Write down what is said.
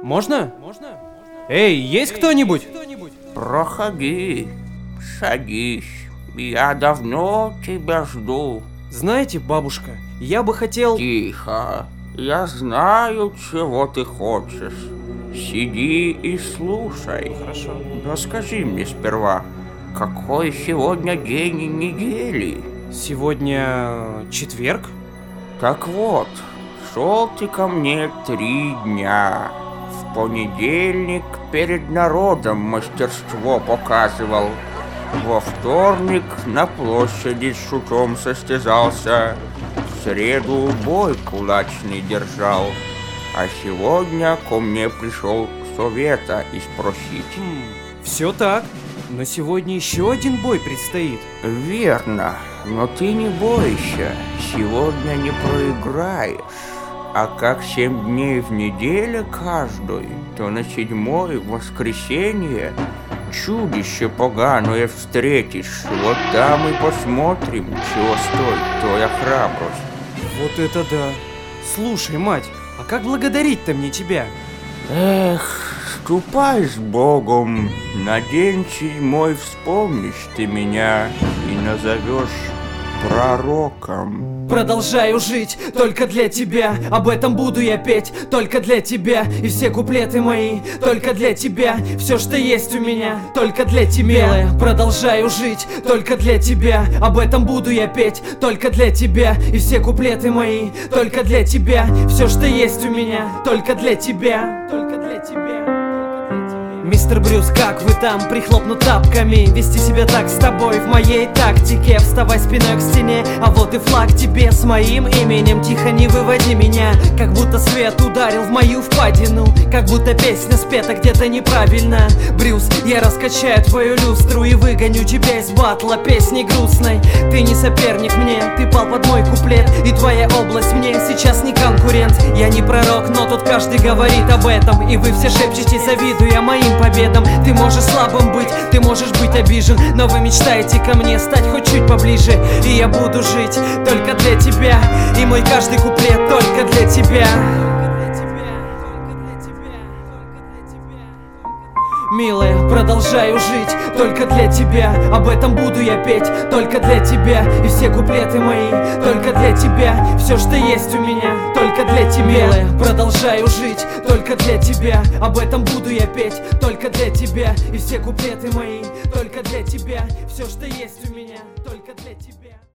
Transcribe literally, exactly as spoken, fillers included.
Можно? Эй, есть кто-нибудь? Проходи, садись. Я давно тебя жду. Знаете, бабушка, я бы хотел... Тихо. Я знаю, чего ты хочешь. Сиди и слушай. Хорошо. Но скажи мне сперва, какой сегодня день недели? Сегодня четверг? Так вот, шел ты ко мне три дня. В понедельник перед народом мастерство показывал. Во вторник на площади с шутом состязался. В среду бой кулачный держал. А сегодня ко мне пришел совета и спросить. Хм, все так, но сегодня еще один бой предстоит. Верно, но ты не бойся, сегодня не проиграешь. А как семь дней в неделю каждый, то на седьмой, в воскресенье, чудище поганое встретишь. Вот там и посмотрим, чего стоит твоя храбрость. Вот это да. Слушай, мать, а как благодарить-то мне тебя? Эх, ступай с Богом. На день седьмой вспомнишь ты меня и назовешь пророком. Продолжаю жить только для тебя. Об этом буду я петь только для тебя. И все куплеты мои только для тебя. Все, что есть у меня, только для тебя. Милая, продолжаю жить только для тебя. Об этом буду я петь только для тебя. И все куплеты мои только для тебя. Все, что есть у меня, только для тебя. Только для тебя. Мистер Брюс, как вы там? Прихлопну тапками. Вести себя так с тобой в моей тактике. Вставай спиной к стене, а вот и флаг тебе с моим именем. Тихо, не выводи меня, как будто свет ударил в мою впадину. Как будто песня спета где-то неправильно. Брюс, я раскачаю твою люстру и выгоню тебя из батла песни грустной. Ты не соперник мне, ты пал под мой куплет. И твоя область мне сейчас не конкурент. Я не пророк, но тут каждый говорит об этом. И вы все шепчете, завидуя моим победам. Ты можешь слабым быть, ты можешь быть обижен, но вы мечтаете ко мне стать хоть чуть поближе. И я буду жить только для тебя. И мой каждый куплет только для тебя. Милая, продолжаю жить только для тебя. Об этом буду я петь только для тебя. И все куплеты мои только для тебя. Все, что есть у меня, только для тебя. Милая, продолжаю жить только для тебя. Об этом буду я петь только для тебя. И все куплеты мои только для тебя. Все, что есть у меня, только для тебя.